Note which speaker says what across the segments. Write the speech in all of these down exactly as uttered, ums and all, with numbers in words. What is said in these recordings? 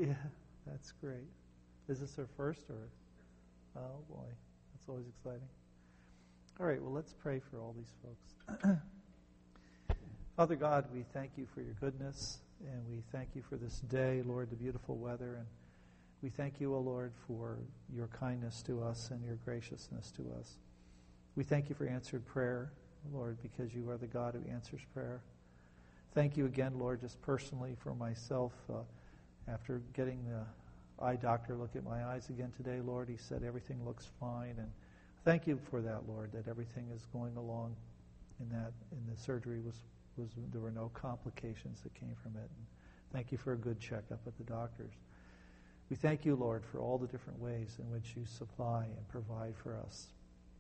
Speaker 1: Yeah, that's great. Is this her first or? Oh boy, that's always exciting. All right, well, let's pray for all these folks. Father God, we thank you for your goodness, and we thank you for this day, Lord, the beautiful weather, and we thank you, O Lord, for your kindness to us and your graciousness to us. We thank you for answered prayer, Lord, because you are the God who answers prayer. Thank you again, Lord, just personally for myself. Uh, after getting the eye doctor look at my eyes again today, Lord, he said everything looks fine, and thank you for that, Lord, that everything is going along in that, in the surgery was Was, there were no complications that came from it. And thank you for a good checkup at the doctor's. We thank you, Lord, for all the different ways in which you supply and provide for us.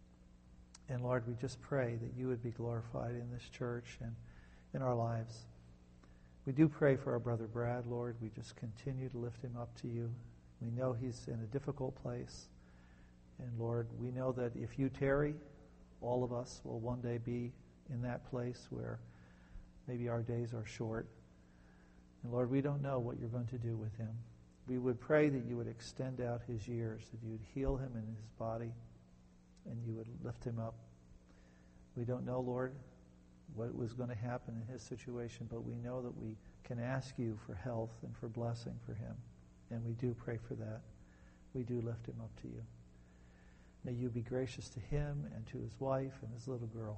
Speaker 1: And Lord, we just pray that you would be glorified in this church and in our lives. We do pray for our brother Brad, Lord. We just continue to lift him up to you. We know he's in a difficult place. And Lord, we know that if you tarry, all of us will one day be in that place where maybe our days are short. And Lord, we don't know what you're going to do with him. We would pray that you would extend out his years, that you would heal him in his body, and you would lift him up. We don't know, Lord, what was going to happen in his situation, but we know that we can ask you for health and for blessing for him. And we do pray for that. We do lift him up to you. May you be gracious to him and to his wife and his little girl.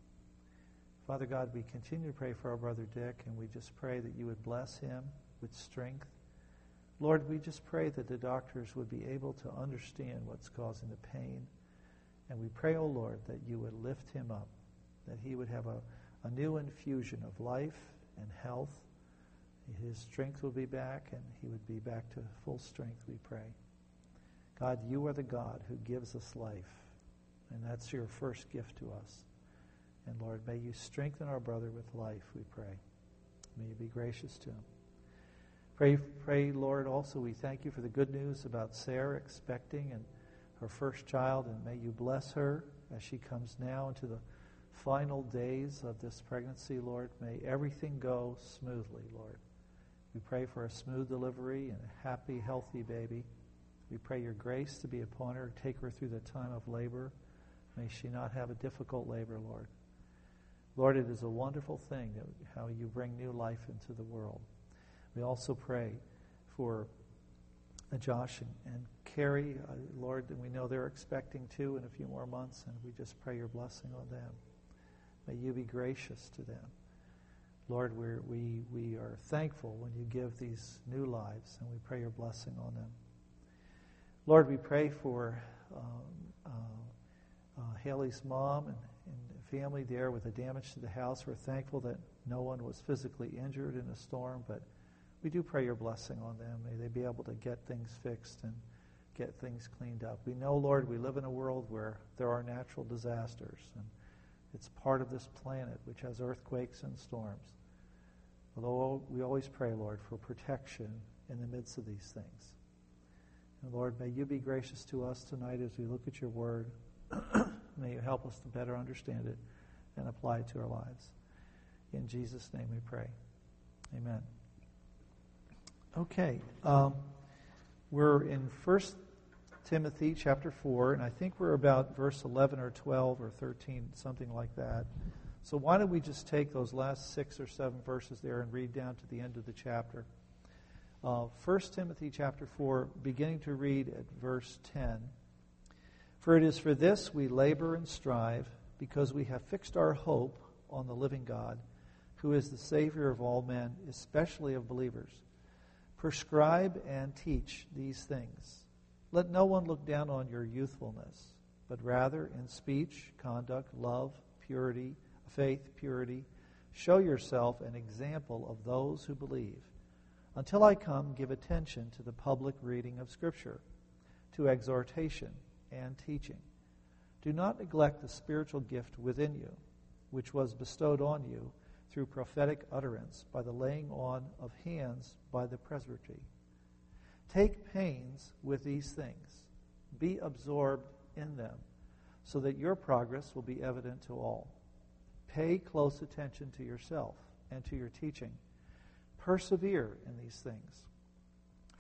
Speaker 1: Father God, we continue to pray for our brother Dick, and we just pray that you would bless him with strength. Lord, we just pray that the doctors would be able to understand what's causing the pain. And we pray, oh Lord, that you would lift him up, that he would have a, a new infusion of life and health. His strength will be back, and he would be back to full strength, we pray. God, you are the God who gives us life, and that's your first gift to us. And Lord, may you strengthen our brother with life, we pray. May you be gracious to him. Pray, pray, Lord, also we thank you for the good news about Sarah expecting and her first child, and may you bless her as she comes now into the final days of this pregnancy, Lord. May everything go smoothly, Lord. We pray for a smooth delivery and a happy, healthy baby. We pray your grace to be upon her, take her through the time of labor. May she not have a difficult labor, Lord. Lord, it is a wonderful thing that how you bring new life into the world. We also pray for uh, Josh and, and Carrie, uh, Lord, and we know they're expecting too in a few more months, and we just pray your blessing on them. May you be gracious to them. Lord, we're, we we are thankful when you give these new lives, and we pray your blessing on them. Lord, we pray for um, uh, uh, Haley's mom and and family there with the damage to the house. We're thankful that no one was physically injured in the storm, but we do pray your blessing on them. May they be able to get things fixed and get things cleaned up. We know, Lord, we live in a world where there are natural disasters, and it's part of this planet which has earthquakes and storms. Although we always pray, Lord, for protection in the midst of these things. And Lord, may you be gracious to us tonight as we look at your word. May you help us to better understand it and apply it to our lives. In Jesus' name we pray. Amen. Okay. Um, we're in First Timothy chapter four, and I think we're about verse eleven or twelve or thirteen, something like that. So why don't we just take those last six or seven verses there and read down to the end of the chapter. Uh, First Timothy chapter four, beginning to read at verse ten. For it is for this we labor and strive, because we have fixed our hope on the living God, who is the Savior of all men, especially of believers. Prescribe and teach these things. Let no one look down on your youthfulness, but rather in speech, conduct, love, purity, faith, purity, show yourself an example of those who believe. Until I come, give attention to the public reading of Scripture, to exhortation and teaching. Do not neglect the spiritual gift within you, which was bestowed on you through prophetic utterance by the laying on of hands by the presbytery. Take pains with these things. Be absorbed in them, so that your progress will be evident to all. Pay close attention to yourself and to your teaching. Persevere in these things.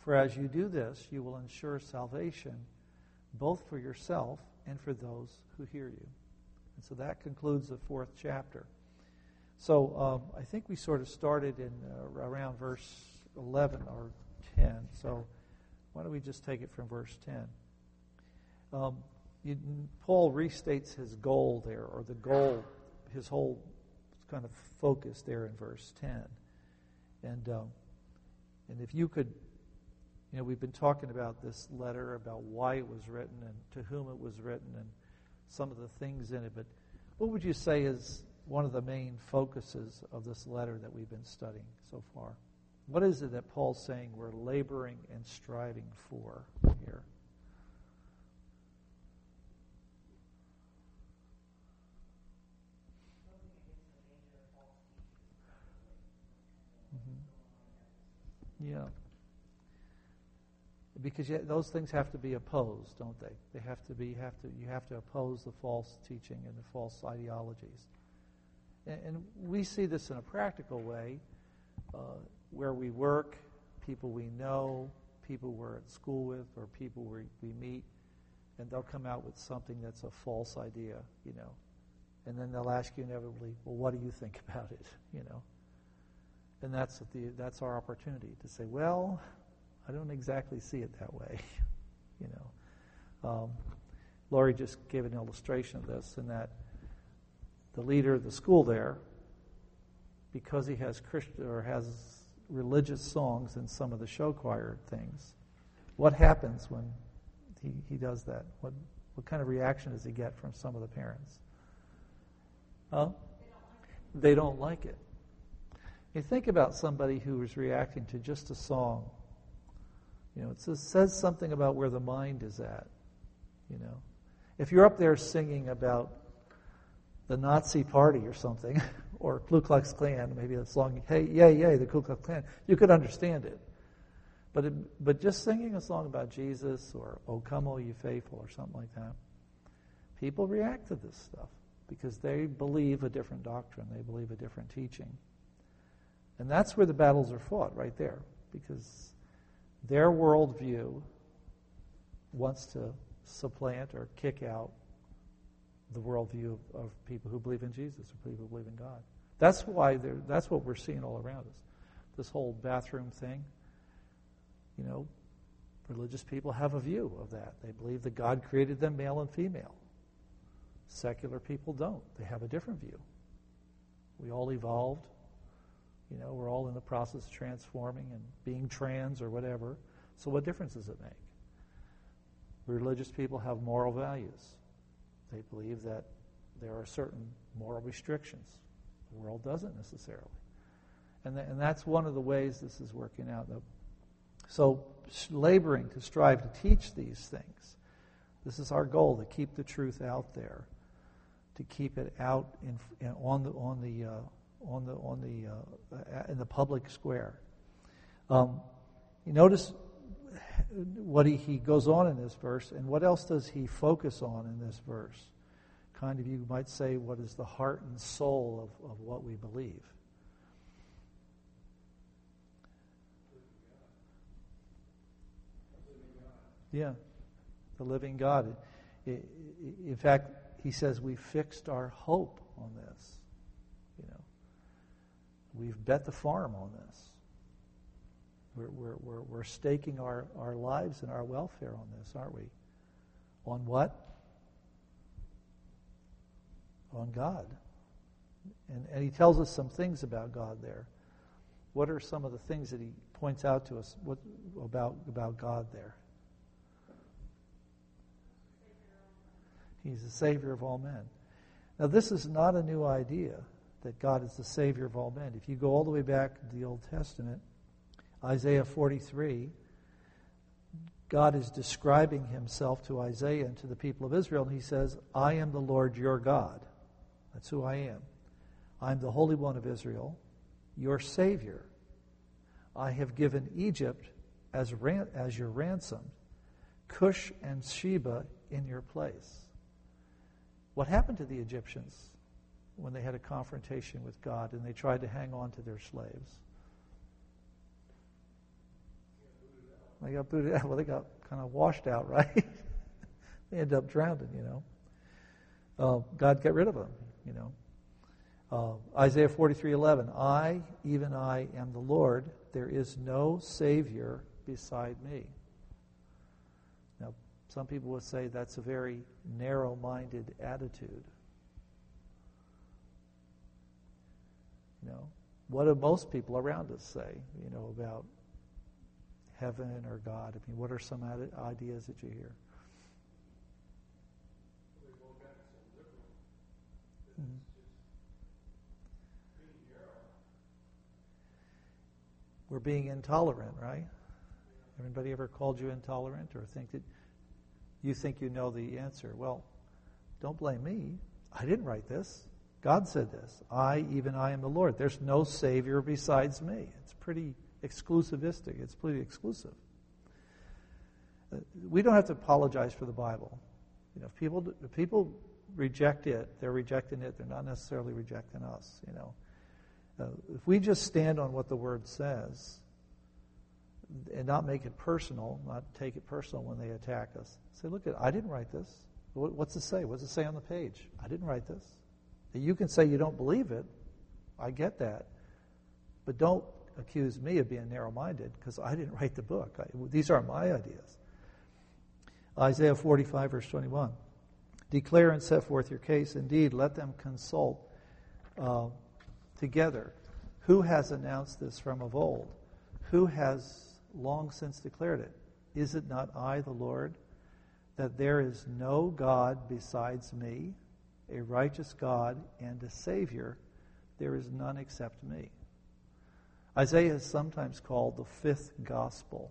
Speaker 1: For as you do this, you will ensure salvation both for yourself and for those who hear you. And so that concludes the fourth chapter. So um, I think we sort of started in uh, around verse eleven or ten. So why don't we just take it from verse ten? Um, you, Paul restates his goal there, or the goal, his whole kind of focus there in verse ten. And um, and if you could, you know, we've been talking about this letter, about why it was written and to whom it was written and some of the things in it, but what would you say is one of the main focuses of this letter that we've been studying so far? What is it that Paul's saying we're laboring and striving for here? Mm-hmm. Yeah. Because you, those things have to be opposed, don't they? They have to be. Have to. You have to oppose the false teaching and the false ideologies. And, and we see this in a practical way, uh, where we work, people we know, people we're at school with, or people we, we meet, and they'll come out with something that's a false idea, you know, and then they'll ask you inevitably, "Well, what do you think about it?" You know, and that's the that's our opportunity to say, "Well, I don't exactly see it that way," you know. Um, Laurie just gave an illustration of this, in that the leader of the school there, because he has Christian or has religious songs in some of the show choir things, what happens when he, he does that? What what kind of reaction does he get from some of the parents? Huh? They don't like it. You think about somebody who is reacting to just a song. You know, it says, says something about where the mind is at, you know. If you're up there singing about the Nazi party or something, or Ku Klux Klan, maybe a song, hey, yay, yay, the Ku Klux Klan, you could understand it. But it, but just singing a song about Jesus, or O Come, O Ye Faithful, or something like that, people react to this stuff because they believe a different doctrine, they believe a different teaching. And that's where the battles are fought, right there, because their worldview wants to supplant or kick out the worldview of, of people who believe in Jesus or people who believe in God. That's why that's what we're seeing all around us. This whole bathroom thing, you know, religious people have a view of that. They believe that God created them male and female. Secular people don't. They have a different view. We all evolved. You know, we're all in the process of transforming and being trans or whatever. So what difference does it make? Religious people have moral values. They believe that there are certain moral restrictions. The world doesn't necessarily. And, th- and that's one of the ways this is working out. So laboring to strive to teach these things. This is our goal, to keep the truth out there, to keep it out in, in, on the on the uh, on the on the uh, in the public square. Um, you notice what he, he goes on in this verse, and what else does he focus on in this verse? Kind of, you might say, what is the heart and soul of, of what we believe? Yeah, the living God. In fact, he says we fixed our hope on this. You know, we've bet the farm on this. We're we're we're, we're staking our, our lives and our welfare on this, aren't we? On what? On God. And and he tells us some things about God there. What are some of the things that he points out to us what about about God there? He's the Savior of all men. Now, this is not a new idea, that God is the Savior of all men. If you go all the way back to the Old Testament, Isaiah forty-three, God is describing himself to Isaiah and to the people of Israel, and he says, I am the Lord your God. That's who I am. I'm the Holy One of Israel, your Savior. I have given Egypt as, ran- as your ransom, Cush and Sheba in your place. What happened to the Egyptians when they had a confrontation with God and they tried to hang on to their slaves? They got booted out. Well, they got kind of washed out, right? They ended up drowning, you know. Uh, God got rid of them, you know. Uh, Isaiah forty-three eleven, I, even I, am the Lord. There is no Savior beside me. Now, some people would say that's a very narrow-minded attitude. You know, what do most people around us say, you know, about heaven or God? I mean, what are some ideas that you hear? Mm-hmm. We're being intolerant, right? Everybody ever called you intolerant or think that you think you know the answer? Well, don't blame me. I didn't write this. God said this. I, even I, am the Lord. There's no Savior besides me. It's pretty exclusivistic. It's pretty exclusive. Uh, we don't have to apologize for the Bible. You know, if people if people reject it, they're rejecting it. They're not necessarily rejecting us. You know, uh, if we just stand on what the Word says and not make it personal, not take it personal when they attack us. Say, look, I didn't write this. What's it say? What's it say on the page? I didn't write this. You can say you don't believe it. I get that. But don't accuse me of being narrow-minded because I didn't write the book. I, these aren't my ideas. Isaiah forty-five, verse twenty-one. Declare and set forth your case. Indeed, let them consult uh, together. Who has announced this from of old? Who has long since declared it? Is it not I, the Lord, that there is no God besides me, a righteous God and a Savior? There is none except me. Isaiah is sometimes called the fifth gospel,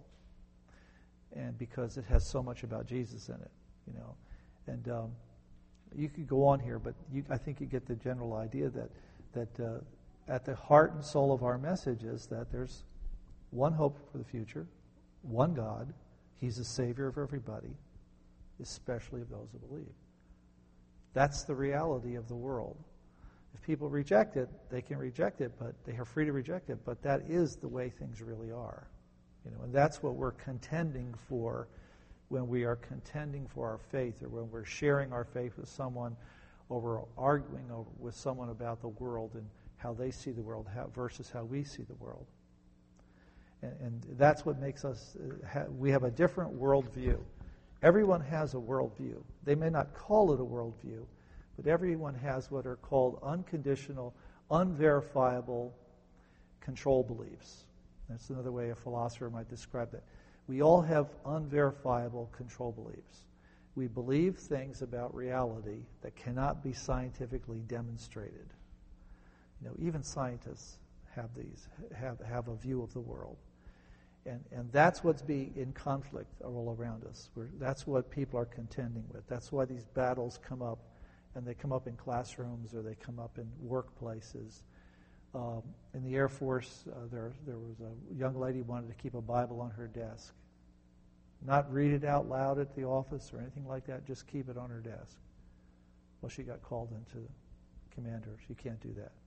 Speaker 1: and because it has so much about Jesus in it, you know. And um, you could go on here, but you, I think you get the general idea that that uh, at the heart and soul of our message is that there's one hope for the future, one God. He's the Savior of everybody, especially of those who believe. That's the reality of the world. If people reject it, they can reject it, but they are free to reject it. But that is the way things really are, you know. And that's what we're contending for when we are contending for our faith, or when we're sharing our faith with someone, over arguing over, with someone about the world and how they see the world how, versus how we see the world. And, and that's what makes us. Uh, ha, we have a different worldview. Everyone has a worldview. They may not call it a worldview, but everyone has what are called unconditional, unverifiable control beliefs. That's another way a philosopher might describe that. We all have unverifiable control beliefs. We believe things about reality that cannot be scientifically demonstrated. You know, even scientists have these, have, have a view of the world. And and that's what's being in conflict all around us. We're, that's what people are contending with. That's why these battles come up, and they come up in classrooms or they come up in workplaces. Um, in the Air Force, uh, there there was a young lady who wanted to keep a Bible on her desk. Not read it out loud at the office or anything like that, just keep it on her desk. Well, she got called into commander. She can't do that.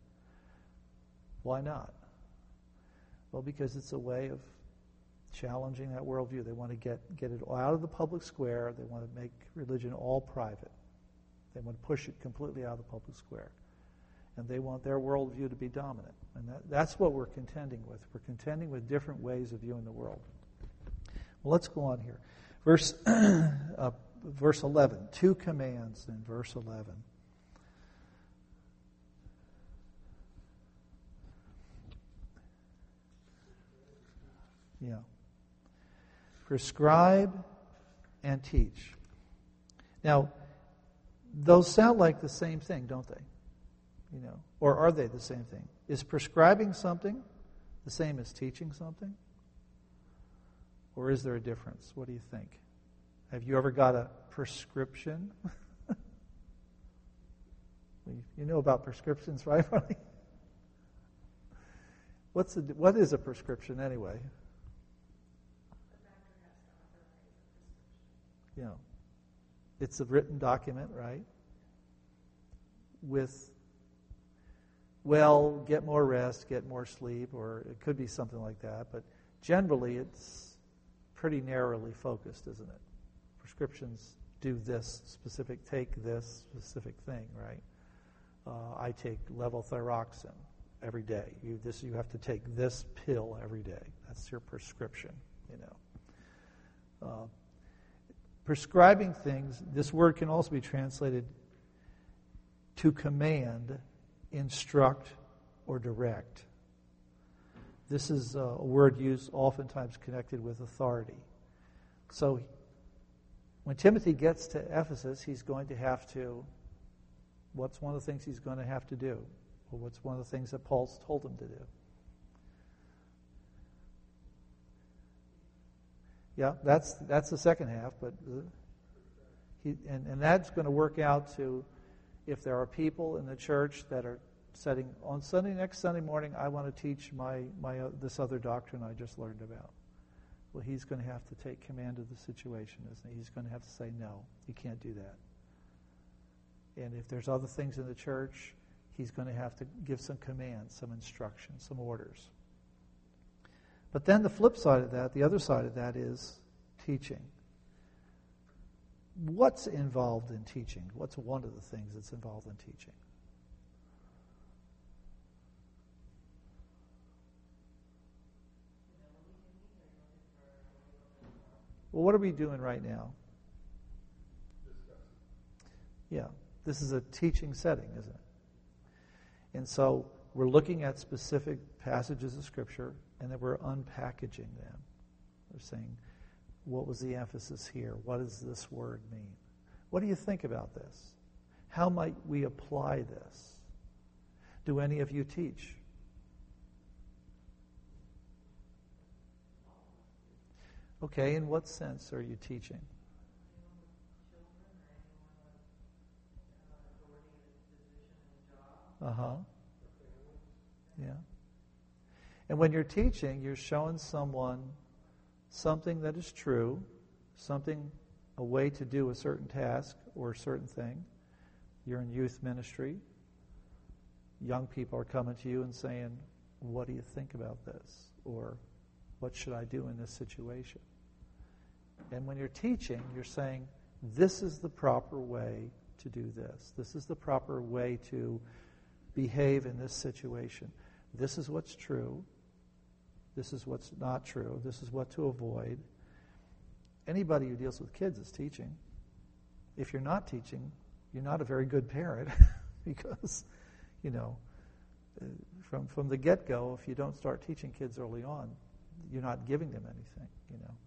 Speaker 1: Why not? Well, because it's a way of challenging that worldview. They want to get, get it out of the public square. They want to make religion all private. They want to push it completely out of the public square. And they want their worldview to be dominant. And that, that's what we're contending with. We're contending with different ways of viewing the world. Well, let's go on here. Verse, uh, verse eleven. Two commands in verse eleven. Yeah. Prescribe and teach. Now, those sound like the same thing, don't they? You know, or are they the same thing? Is prescribing something the same as teaching something? Or is there a difference? What do you think? Have you ever got a prescription? You know about prescriptions, right? What's a, what is a prescription anyway? You know, it's a written document, right? With, well, get more rest, get more sleep, or it could be something like that. But generally, it's pretty narrowly focused, isn't it? Prescriptions do this specific, take this specific thing, right? Uh, I take levothyroxine every day. You this you have to take this pill every day. That's your prescription, you know. Uh, prescribing things, this word can also be translated to command, instruct, or direct. This is a word used oftentimes connected with authority. So when Timothy gets to Ephesus, he's going to have to, what's one of the things he's going to have to do? Well, what's one of the things that Paul's told him to do? Yeah, that's that's the second half, but he, and, and that's going to work out to, if there are people in the church that are setting, on Sunday, next Sunday morning, I want to teach my, my uh, this other doctrine I just learned about. Well, he's going to have to take command of the situation, isn't he? He's going to have to say, no, you can't do that. And if there's other things in the church, he's going to have to give some commands, some instructions, some orders. But then the flip side of that, the other side of that is teaching. What's involved in teaching? What's one of the things that's involved in teaching? Well, what are we doing right now? Yeah, this is a teaching setting, isn't it? And so we're looking at specific passages of Scripture, and then we're unpackaging them. We're saying, what was the emphasis here? What does this word mean? What do you think about this? How might we apply this? Do any of you teach? Okay, in what sense are you teaching? Uh-huh. Yeah. And when you're teaching, you're showing someone something that is true, something, a way to do a certain task or a certain thing. You're in youth ministry. Young people are coming to you and saying, what do you think about this? Or, what should I do in this situation? And when you're teaching, you're saying, this is the proper way to do this. This is the proper way to behave in this situation. This is what's true. This is what's not true. This is what to avoid. Anybody who deals with kids is teaching. If you're not teaching, you're not a very good parent because, you know, from from the get-go, if you don't start teaching kids early on, you're not giving them anything, you know.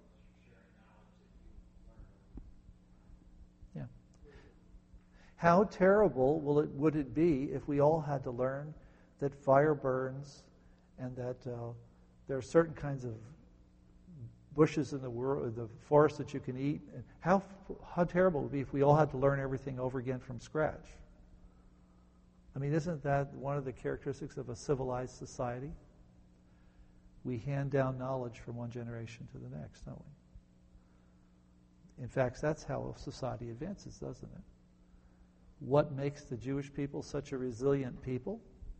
Speaker 1: Yeah. How terrible will it would it be if we all had to learn that fire burns and that uh, there are certain kinds of bushes in the world, the forest that you can eat? And how how terrible it would be if we all had to learn everything over again from scratch? I mean, isn't that one of the characteristics of a civilized society? We hand down knowledge from one generation to the next, don't we? In fact, that's how a society advances, doesn't it? What makes the Jewish people such a resilient people?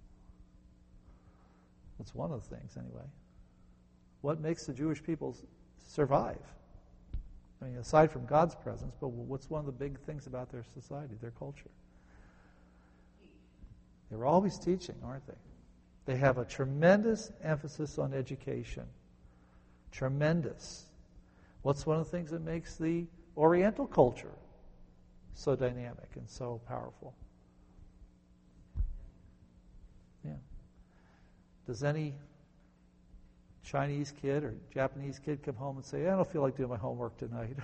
Speaker 1: That's one of the things, anyway. What makes the Jewish people survive? I mean, aside from God's presence, but what's one of the big things about their society, their culture? They're always teaching, aren't they? They have a tremendous emphasis on education. Tremendous. What's one of the things that makes the Oriental culture so dynamic and so powerful? Yeah. Does any Chinese kid or Japanese kid come home and say, I don't feel like doing my homework tonight?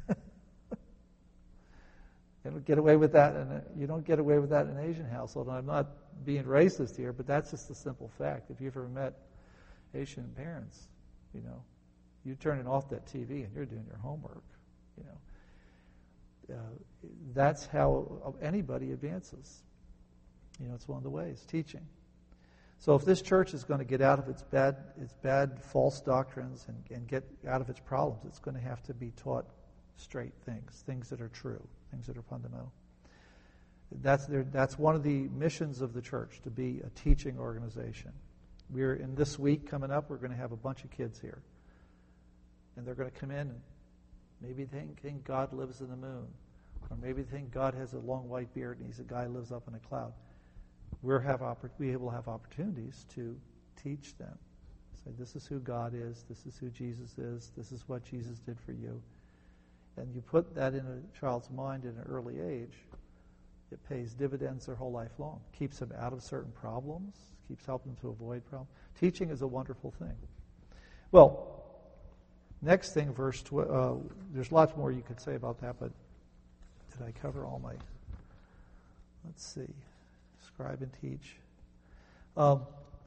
Speaker 1: You don't get away with that, and you don't get away with that in an Asian household. And I'm not being racist here, but that's just the simple fact. If you've ever met Asian parents, you know, you're turning off that T V and you're doing your homework. You know, uh, that's how anybody advances. You know, it's one of the ways, teaching. So if this church is going to get out of its bad, its bad false doctrines and, and get out of its problems, it's going to have to be taught straight things, things that are true, things that are fundamental. That's their, that's one of the missions of the church, to be a teaching organization. We're in this week coming up, we're going to have a bunch of kids here. and they're going to come in and maybe they think God lives in the moon, or maybe they think God has a long white beard and he's a guy who lives up in a cloud. We're have oppor- we able to have opportunities to teach them. Say, this is who God is, this is who Jesus is, this is what Jesus did for you. And you put that in a child's mind at an early age, it pays dividends their whole life long. Keeps them out of certain problems, keeps helping them to avoid problems. Teaching is a wonderful thing. Well, next thing, verse twelve, uh, there's lots more you could say about that, but did I cover all my, let's see, scribe and teach. Um,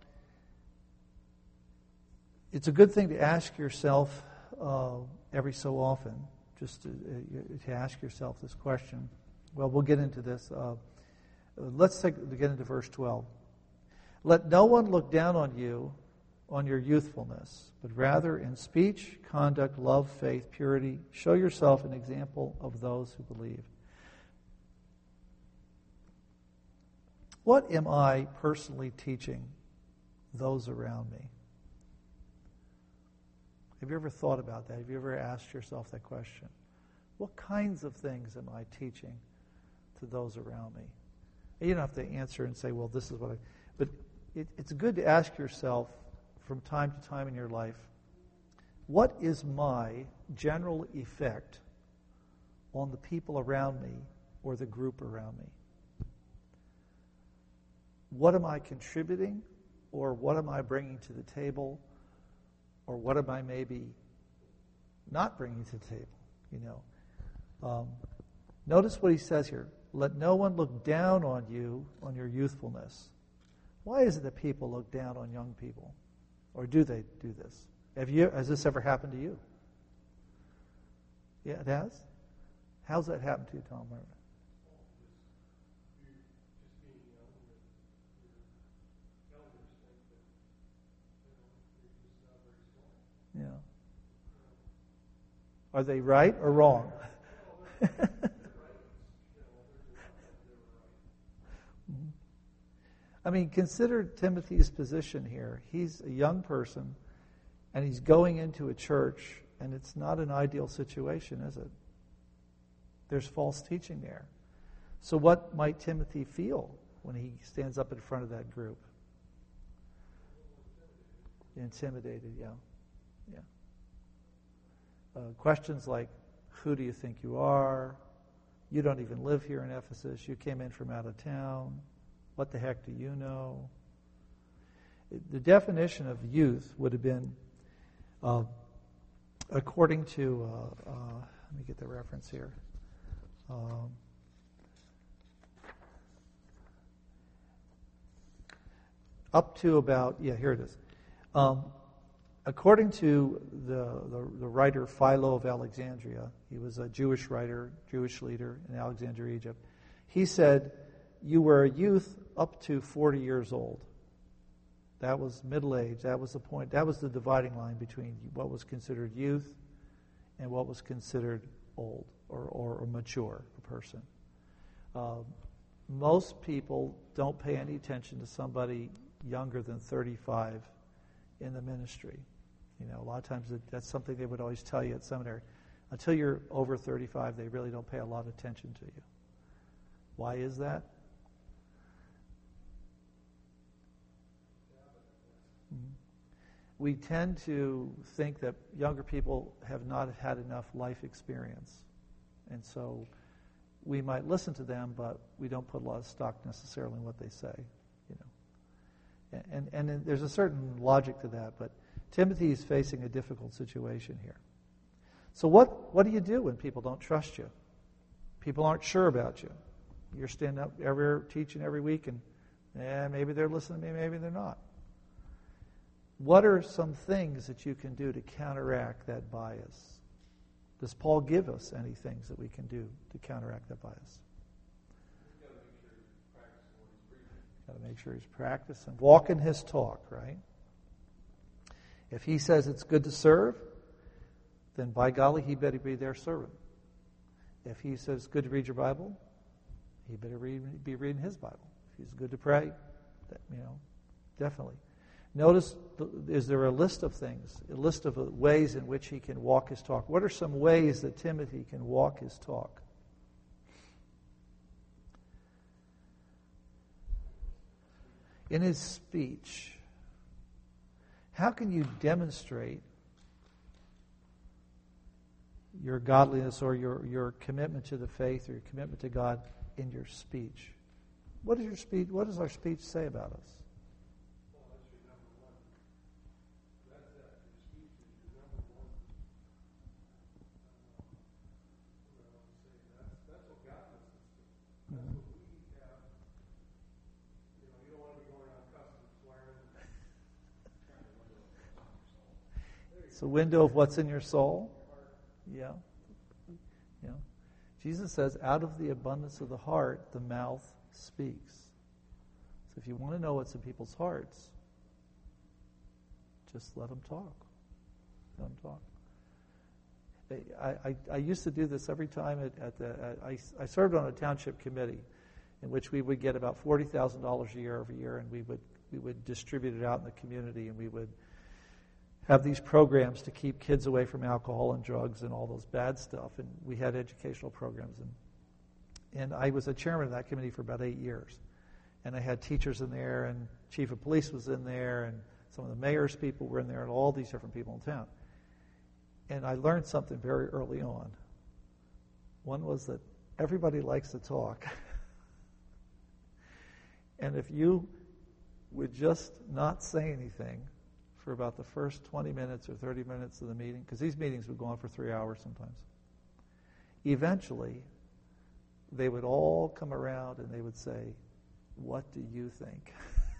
Speaker 1: it's a good thing to ask yourself uh, every so often, just to, uh, to ask yourself this question. Well, we'll get into this. Uh, let's take, get into verse twelve. Let no one look down on you on your youthfulness, but rather in speech, conduct, love, faith, purity, show yourself an example of those who believe. What am I personally teaching those around me? Have you ever thought about that? Have you ever asked yourself that question? What kinds of things am I teaching to those around me? And you don't have to answer and say, well, this is what I... But it, it's good to ask yourself from time to time in your life, what is my general effect on the people around me or the group around me? What am I contributing, or what am I bringing to the table, or what am I maybe not bringing to the table? You know, um, notice what he says here. Let no one look down on you on your youthfulness. Why is it that people look down on young people, or do they do this? Have you? Has this ever happened to you? Yeah, it has. How's that happened to you, Tom? Yeah. Are they right or wrong? I mean, consider Timothy's position here. He's a young person, and he's going into a church, and it's not an ideal situation, is it? There's false teaching there. So what might Timothy feel when he stands up in front of that group? Intimidated, yeah. Yeah. Uh, questions like, who do you think you are? You don't even live here in Ephesus. You came in from out of town. What the heck do you know? The definition of youth would have been, uh, according to, uh, uh, let me get the reference here. Um, up to about, yeah, here it is. Um, according to the, the, the writer Philo of Alexandria, he was a Jewish writer, Jewish leader in Alexandria, Egypt. He said, you were a youth up to forty years old. That was middle age. That was the point. That was the dividing line between what was considered youth and what was considered old or, or, or mature, a person. Uh, most people don't pay any attention to somebody younger than thirty-five in the ministry. You know, a lot of times it, that's something they would always tell you at seminary. Until you're over thirty-five, they really don't pay a lot of attention to you. Why is that? We tend to think that younger people have not had enough life experience. And so we might listen to them, but we don't put a lot of stock necessarily in what they say. You know, And, and, and there's a certain logic to that, but Timothy is facing a difficult situation here. So what, what do you do when people don't trust you? People aren't sure about you. You're standing up every teaching every week, and eh, maybe they're listening to me, maybe they're not. What are some things that you can do to counteract that bias? Does Paul give us any things that we can do to counteract that bias? Got to make sure he's practicing. Walk in his talk, right? If he says it's good to serve, then by golly, he better be their servant. If he says it's good to read your Bible, he better read, be reading his Bible. If he's good to pray, that, you know, definitely. Notice, is there a list of things, a list of ways in which he can walk his talk? What are some ways that Timothy can walk his talk? In his speech. How can you demonstrate your godliness or your, your commitment to the faith or your commitment to God in your speech? What does your speech, what does our speech say about us? It's a window of what's in your soul. Yeah. Yeah. Jesus says, out of the abundance of the heart, the mouth speaks. So if you want to know what's in people's hearts, just let them talk. Let them talk. I, I, I used to do this every time at, at the, I, I served on a township committee in which we would get about forty thousand dollars a year every year, and we would we would distribute it out in the community, and we would have these programs to keep kids away from alcohol and drugs and all those bad stuff. And we had educational programs. And, and I was a chairman of that committee for about eight years. And I had teachers in there, and chief of police was in there, and some of the mayor's people were in there, and all these different people in town. And I learned something very early on. One was that everybody likes to talk. And if you would just not say anything for about the first twenty minutes or thirty minutes of the meeting, because these meetings would go on for three hours sometimes. Eventually, they would all come around and they would say, "What do you think?"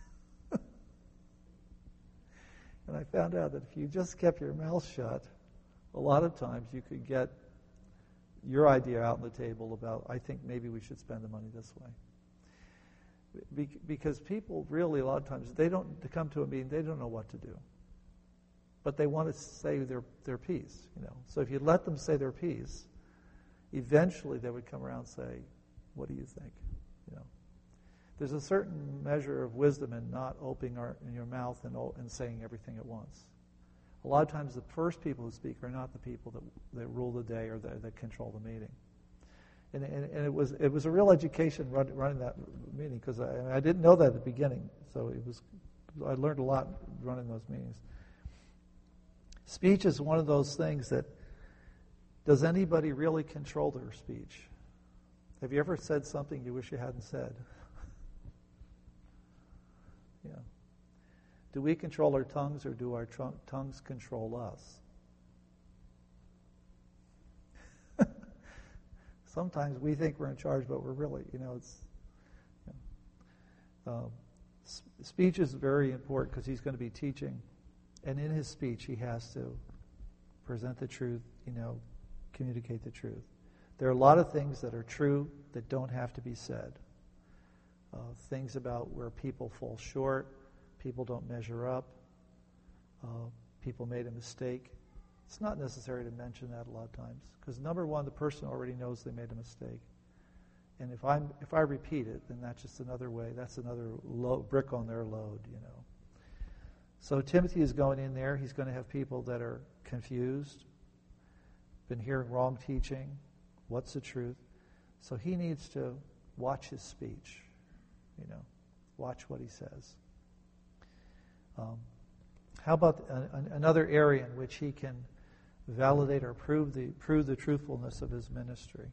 Speaker 1: And I found out that if you just kept your mouth shut, a lot of times you could get your idea out on the table about, I think maybe we should spend the money this way. Be- because people really, a lot of times, they don't, to come to a meeting, they don't know what to do. But they want to say their, their piece, you know. So if you let them say their piece, eventually they would come around and say, "What do you think?" You know, there's a certain measure of wisdom in not opening our, in your mouth and, and saying everything at once. A lot of times, the first people who speak are not the people that that rule the day or that, that control the meeting. And, and, and it was it was a real education run, running that meeting, because I, I didn't know that at the beginning. So it was I learned a lot running those meetings. Speech is one of those things that, does anybody really control their speech? Have you ever said something you wish you hadn't said? Yeah. Do we control our tongues, or do our tr- tongues control us? Sometimes we think we're in charge, but we're really, you know, it's. You know, um, s- speech is very important because he's going to be teaching. And in his speech, he has to present the truth, you know, communicate the truth. There are a lot of things that are true that don't have to be said. Uh, things about where people fall short, people don't measure up, uh, people made a mistake. It's not necessary to mention that a lot of times, because number one, the person already knows they made a mistake. And if I'm if I repeat it, then that's just another way. That's another low, brick on their load, you know. So Timothy is going in there. He's going to have people that are confused, been hearing wrong teaching. What's the truth? So he needs to watch his speech, you know, watch what he says. Um, how about a, a, another area in which he can validate or prove the prove the truthfulness of his ministry?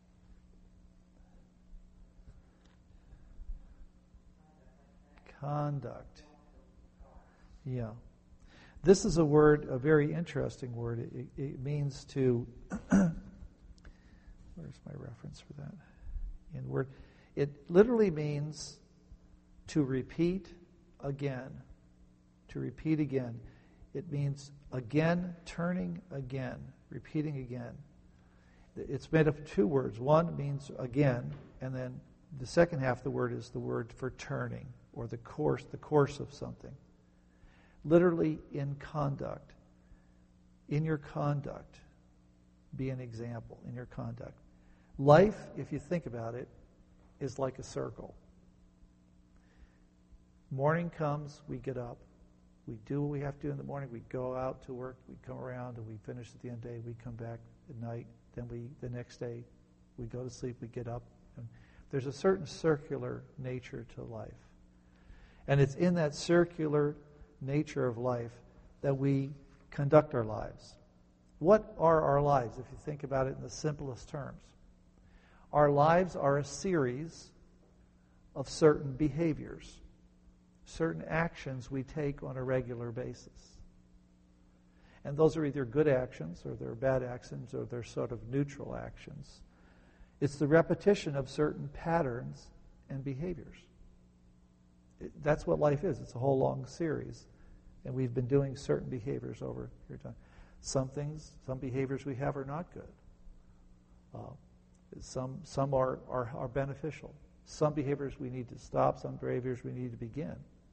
Speaker 1: Conduct. Yeah. This is a word, a very interesting word. It, it, it means to, where's my reference for that? In word, it literally means to repeat again. To repeat again. It means again, turning again, repeating again. It's made up of two words. One means again, and then the second half of the word is the word for turning, or the course, the course of something. Literally, in conduct. In your conduct, be an example in your conduct. Life, if you think about it, is like a circle. Morning comes, we get up. We do what we have to do in the morning. We go out to work. We come around and we finish at the end of the day. We come back at night. Then we, the next day, we go to sleep. We get up. And there's a certain circular nature to life. And it's in that circular nature of life that we conduct our lives. What are our lives, if you think about it in the simplest terms? Our lives are a series of certain behaviors, certain actions we take on a regular basis. And those are either good actions, or they're bad actions, or they're sort of neutral actions. It's the repetition of certain patterns and behaviors. It, that's what life is. It's a whole long series. And we've been doing certain behaviors over your time. Some things, some behaviors we have are not good. Uh, some some are, are, are beneficial. Some behaviors we need to stop. Some behaviors we need to begin.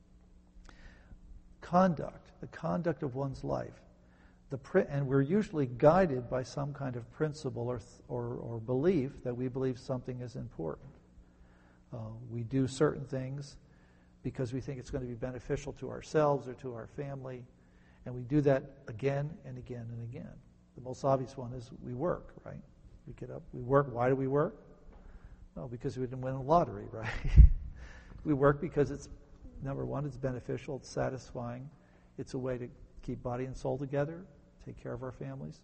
Speaker 1: Conduct, the conduct of one's life. The pri- and we're usually guided by some kind of principle or, th- or, or belief that we believe something is important. Uh, we do certain things because we think it's going to be beneficial to ourselves or to our family. And we do that again and again and again. The most obvious one is we work, right? We get up, we work. Why do we work? Well, because we didn't win the lottery, right? We work because it's, number one, it's beneficial, it's satisfying. It's a way to keep body and soul together, take care of our families.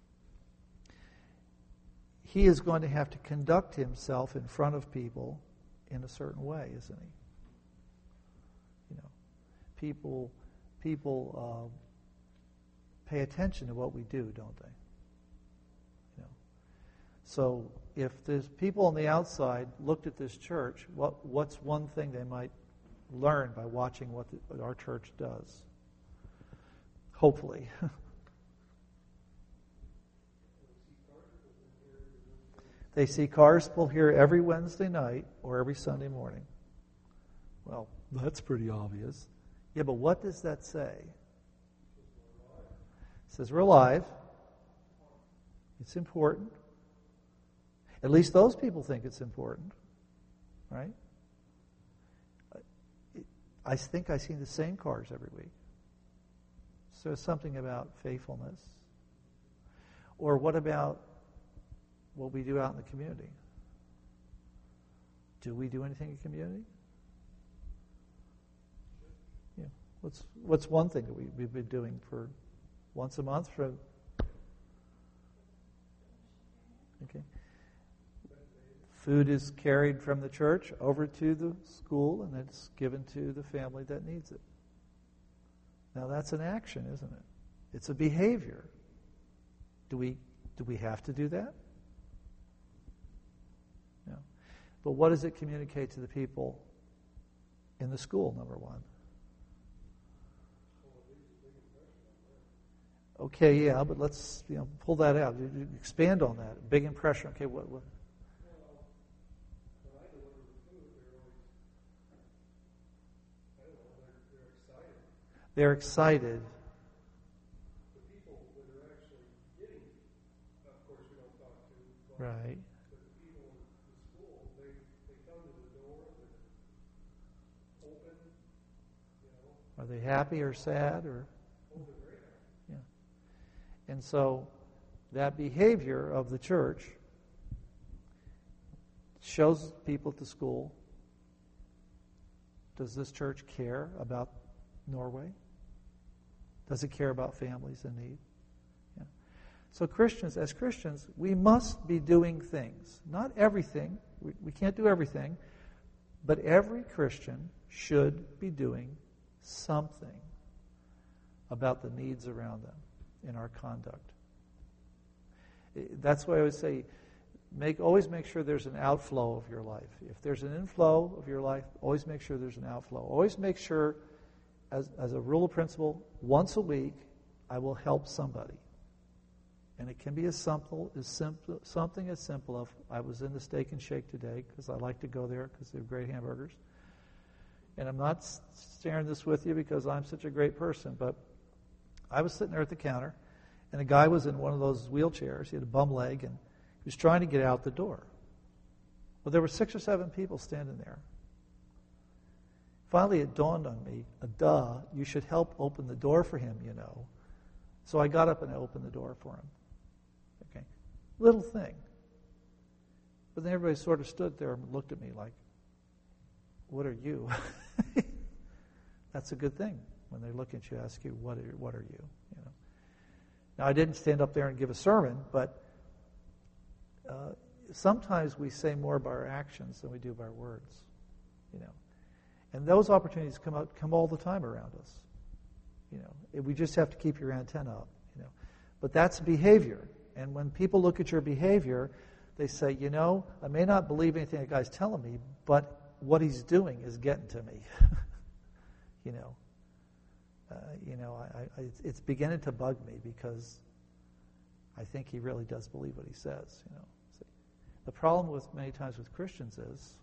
Speaker 1: He is going to have to conduct himself in front of people in a certain way, isn't he? You know, people, people uh, pay attention to what we do, don't they? You know, so if there's people on the outside looked at this church, what what's one thing they might learn by watching what, the, what our church does? Hopefully. They see cars pull here every Wednesday night or every Sunday morning. Well, that's pretty obvious. Yeah, but what does that say? It says we're alive. It's important. At least those people think it's important, right? I think I see the same cars every week. So it's something about faithfulness. Or what about what we do out in the community? Do we do anything in the community? Yeah. What's what's one thing that we, we've been doing for once a month? For okay. Food is carried from the church over to the school, and it's given to the family that needs it. Now that's an action, isn't it? It's a behavior. Do we do we have to do that? No. But what does it communicate to the people in the school, number one? Okay, yeah, but let's you know pull that out. Expand on that. Big impression. Okay, what? what? They're excited.
Speaker 2: The people that are actually getting, of course, we don't talk to. But,
Speaker 1: Right.
Speaker 2: but the people in the school, they, they come to the door, they're open, you know.
Speaker 1: Are they happy or sad or?
Speaker 2: Oh, they're very happy.
Speaker 1: Yeah. And so that behavior of the church shows people at the school, does this church care about Norway? Does it care about families in need? Yeah. So Christians, as Christians, we must be doing things. Not everything. We, we can't do everything. But every Christian should be doing something about the needs around them in our conduct. That's why I always say, make always make sure there's an outflow of your life. If there's an inflow of your life, always make sure there's an outflow. Always make sure, as, as a rule of principle, once a week, I will help somebody. And it can be as simple as simple, something as simple as, I was in the Steak and Shake today because I like to go there because they have great hamburgers. And I'm not sharing this with you because I'm such a great person, but I was sitting there at the counter, and a guy was in one of those wheelchairs. He had a bum leg, and he was trying to get out the door. Well, there were six or seven people standing there. Finally, it dawned on me, uh, duh, you should help open the door for him, you know. So I got up and I opened the door for him. Okay, little thing. But then everybody sort of stood there and looked at me like, what are you? That's a good thing. When they look at you, ask you, what are, what are you? You know. Now, I didn't stand up there and give a sermon, but uh, sometimes we say more by our actions than we do by our words. You know, and those opportunities come out come all the time around us. You know, we just have to keep your antenna up. You know, but that's behavior. And when people look at your behavior, they say, you know, I may not believe anything that guy's telling me, but what he's doing is getting to me. you know, uh, you know, I, I, it's beginning to bug me because I think he really does believe what he says. You know, See, the problem with many times with Christians is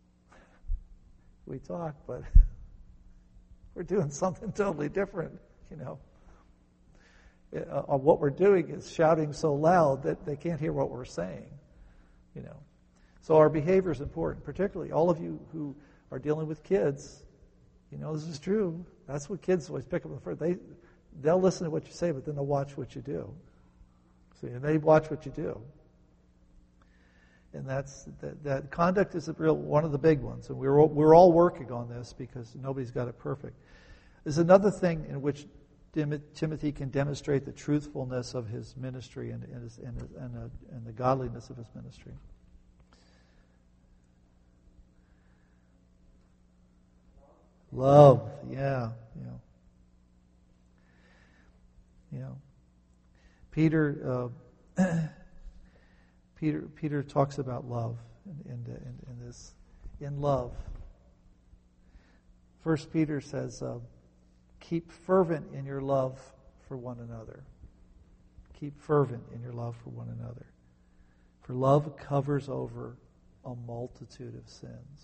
Speaker 1: we talk, but we're doing something totally different. You know, uh, what we're doing is shouting so loud that they can't hear what we're saying. You know, so our behavior is important, particularly all of you who are dealing with kids. You know, this is true. That's what kids always pick up on the first. They, they'll listen to what you say, but then they'll watch what you do. See, and they watch what you do. And that's that, that conduct is a real one of the big ones, and we're we're all working on this because nobody's got it perfect. There's another thing in which Timothy can demonstrate the truthfulness of his ministry and and, his, and, his, and, uh, and the godliness of his ministry. Love, yeah, yeah. You know, Peter, uh, Peter, Peter talks about love in, in, in, in this, in love. First Peter says, uh, keep fervent in your love for one another. Keep fervent in your love for one another. For love covers over a multitude of sins.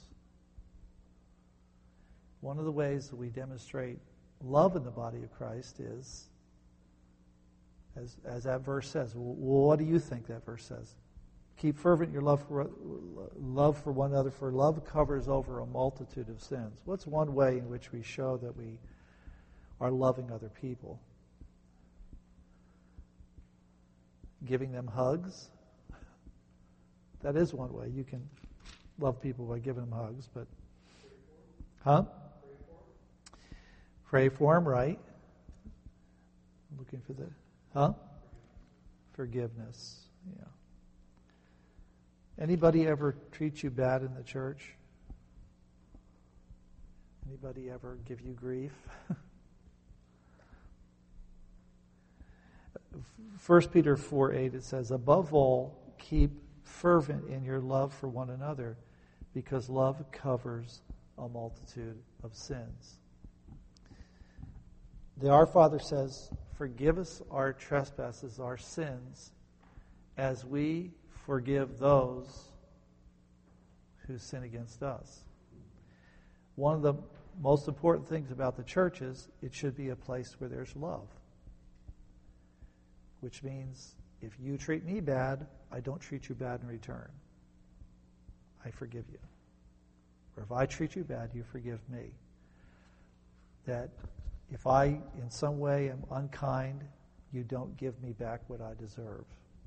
Speaker 1: One of the ways that we demonstrate love in the body of Christ is, as, as that verse says, well, what do you think that verse says? Keep fervent your love for, love for one another, for love covers over a multitude of sins. What's one way in which we show that we are loving other people? Giving them hugs. That is one way. You can love people by giving them hugs, but... Huh? Pray for them, right? I'm looking for the... Huh? Forgiveness, yeah. Anybody ever treat you bad in the church? Anybody ever give you grief? First Peter four eight, it says, above all, keep fervent in your love for one another, because love covers a multitude of sins. The Our Father says, forgive us our trespasses, our sins, as we forgive those who sin against us. One of the most important things about the church is it should be a place where there's love. Which means if you treat me bad, I don't treat you bad in return. I forgive you. Or if I treat you bad, you forgive me. That if I, in some way, am unkind, you don't give me back what I deserve.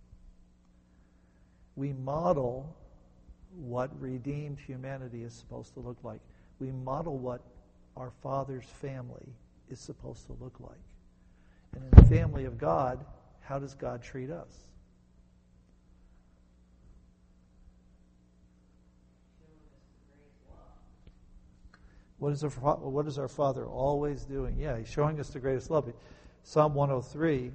Speaker 1: We model what redeemed humanity is supposed to look like. We model what our Father's family is supposed to look like. And in the family of God, how does God treat us? What is, our, what is our Father always doing? Yeah, He's showing us the greatest love. Psalm one oh three,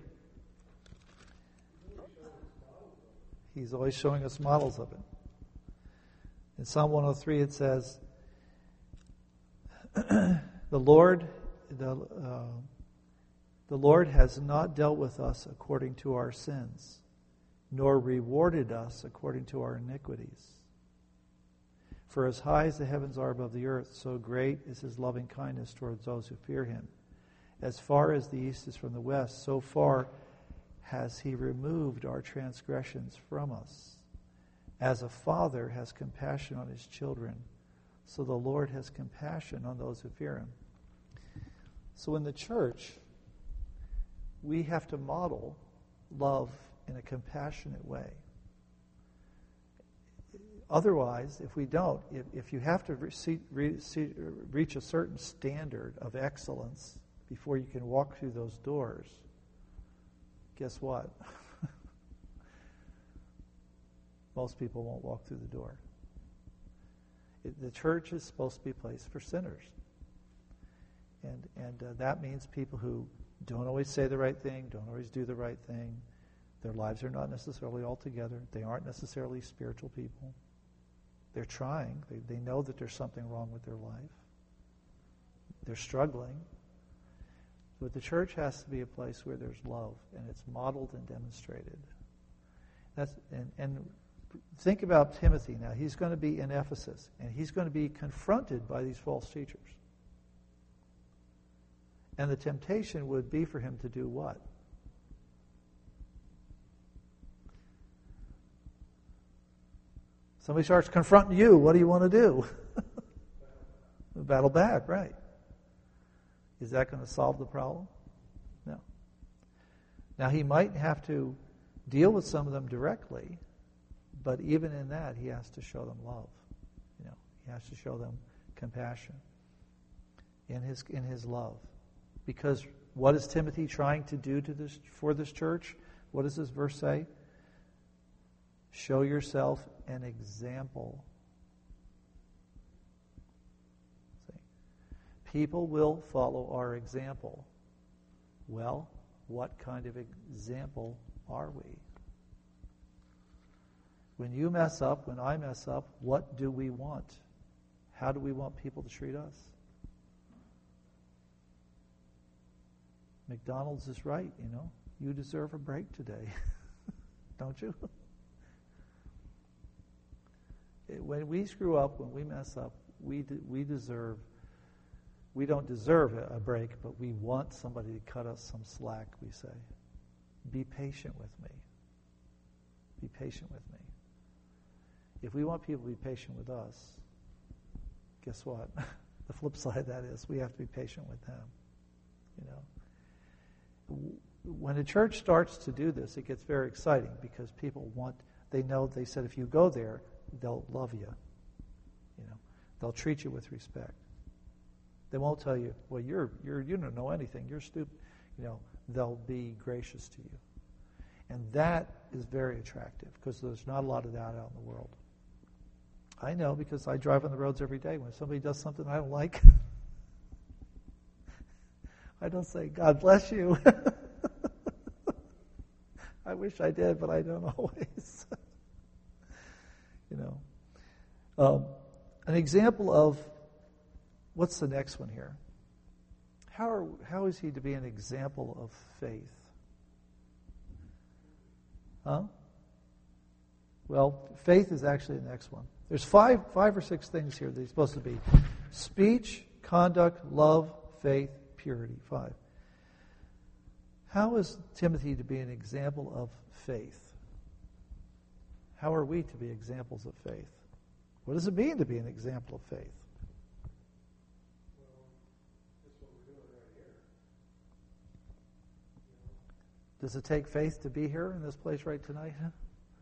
Speaker 1: He's always showing us models of it. In Psalm one oh three it says, the Lord, the, uh, the Lord has not dealt with us according to our sins, nor rewarded us according to our iniquities. For as high as the heavens are above the earth, so great is His loving kindness towards those who fear Him. As far as the east is from the west, so far has He removed our transgressions from us. As a father has compassion on his children, So the Lord has compassion on those who fear him. So in the church, we have to model love in a compassionate way. Otherwise, if we don't, if, if you have to re- re- reach a certain standard of excellence before you can walk through those doors, guess what? Most people won't walk through the door. It, the church is supposed to be a place for sinners. And, and uh, that means people who don't always say the right thing, don't always do the right thing. Their lives are not necessarily all together. They aren't necessarily spiritual people. They're trying. They, they know that there's something wrong with their life. They're struggling. But the church has to be a place where there's love, and it's modeled and demonstrated. That's and, and think about Timothy now. He's going to be in Ephesus, and he's going to be confronted by these false teachers. And the temptation would be for him to do what? Somebody starts confronting you. What do you want to do? Battle back, right. Is that going to solve the problem? No. Now, he might have to deal with some of them directly, but even in that, he has to show them love. You know, he has to show them compassion in his in his love. Because what is Timothy trying to do to this for this church? What does this verse say? Show yourself an example. See? People will follow our example. Well, what kind of example are we? When you mess up, when I mess up, what do we want? How do we want people to treat us? McDonald's is right, you know. You deserve a break today. Don't you? When we screw up, when we mess up, we de- we deserve, we don't deserve a break, but we want somebody to cut us some slack, we say. Be patient with me. Be patient with me. If we want people to be patient with us, guess what? The flip side of that is we have to be patient with them. You know, when a church starts to do this, it gets very exciting because people want, they know, they said if you go there, they'll love you. You know, they'll treat you with respect. They won't tell you, well, you're you're you don't know anything. You're stupid. You know, they'll be gracious to you, and that is very attractive because there's not a lot of that out in the world. I know because I drive on the roads every day. When somebody does something I don't like, I don't say, God bless you. I wish I did, but I don't always. You know, um, an example of what's the next one here? How are, how is he to be an example of faith? Huh? Well, faith is actually the next one. There's five, five or six things here that he's supposed to be: speech, conduct, love, faith, purity. Five. How is Timothy to be an example of faith? How are we to be examples of faith? What does it mean to be an example of faith?
Speaker 2: Well, that's what we're doing right here. You know?
Speaker 1: Does it take faith to be here in this place right tonight? Huh?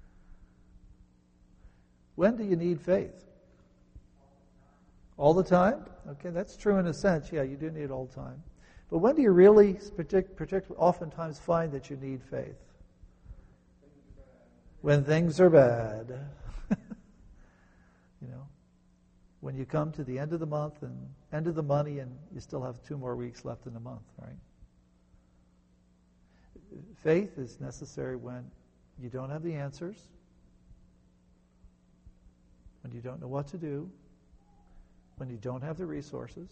Speaker 1: When do you need faith? All the time? Okay, that's true in a sense. Yeah, you do need it all the time. But when do you really, partic- particularly, oftentimes find that you need faith? When things are bad. You know, when you come to the end of the month and end of the money and you still have two more weeks left in the month, right? Faith is necessary when you don't have the answers, when you don't know what to do, when you don't have the resources,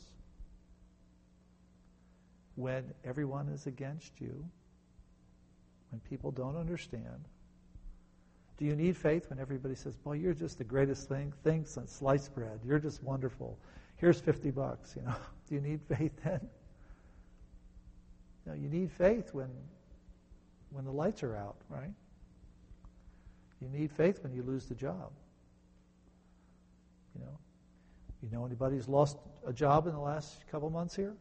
Speaker 1: when everyone is against you, when people don't understand. Do you need faith when everybody says, boy, you're just the greatest thing, thing since sliced bread. You're just wonderful. Here's fifty bucks, you know. Do you need faith then? No, you need faith when when the lights are out, right? You need faith when you lose the job. You know. You know anybody who's lost a job in the last couple months here?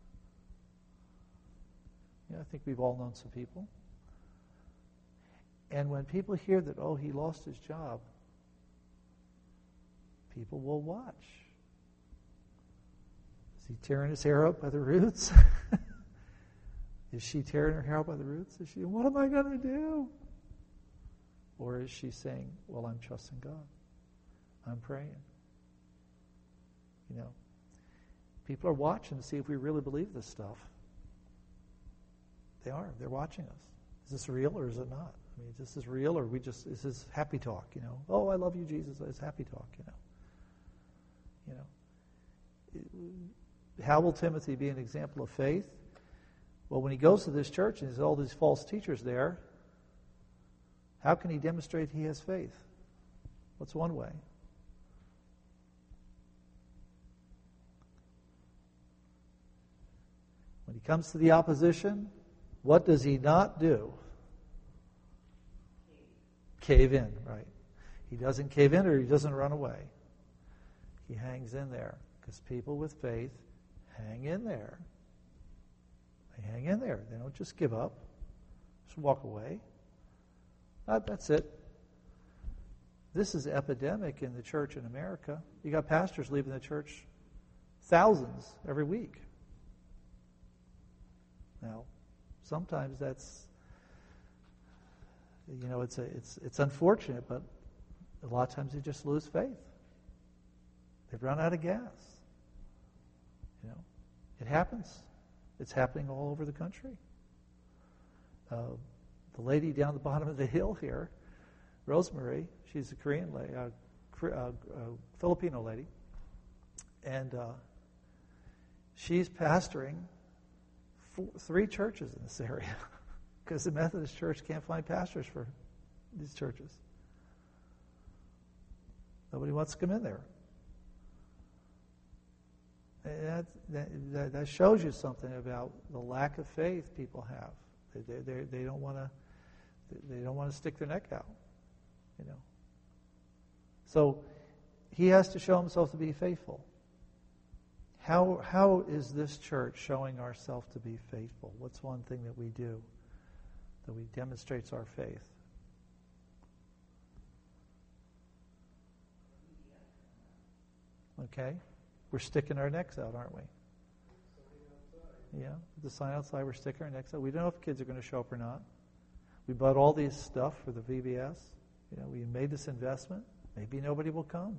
Speaker 1: Yeah, I think we've all known some people. And when people hear that, oh, he lost his job, people will watch. Is he tearing his hair out by the roots? Is she tearing her hair out by the roots? Is she, what am I going to do? Or is she saying, well, I'm trusting God. I'm praying. You know, people are watching to see if we really believe this stuff. They are. They're watching us. Is this real or is it not? I mean, is this real or we just, is this happy talk, you know? Oh, I love you, Jesus. It's happy talk, you know. You know. How will Timothy be an example of faith? Well, when he goes to this church and there's all these false teachers there, how can he demonstrate he has faith? What's one way? When he comes to the opposition, what does he not do? Cave in, right. He doesn't cave in or he doesn't run away. He hangs in there because people with faith hang in there. They hang in there. They don't just give up, just walk away. Uh, that's it. This is epidemic in the church in America. You got pastors leaving the church, thousands every week. Now, sometimes that's, you know, it's a, it's it's unfortunate, but a lot of times they just lose faith. They've run out of gas. You know, it happens. It's happening all over the country. Uh, the lady down the bottom of the hill here, Rosemary, she's a Korean lady, uh, uh, uh, Filipino lady, and uh, she's pastoring four, three churches in this area because the Methodist Church can't find pastors for these churches. Nobody wants to come in there. That, that, that shows you something about the lack of faith people have. They, they, they don't want to. They don't want to stick their neck out, you know. So he has to show himself to be faithful. How how is this church showing ourselves to be faithful? What's one thing that we do that we demonstrates our faith? Okay. We're sticking our necks out, aren't we? Yeah, the sign outside, we're sticking our necks out. We don't know if kids are going to show up or not. We bought all these stuff for the V B S. You know, we made this investment. Maybe nobody will come.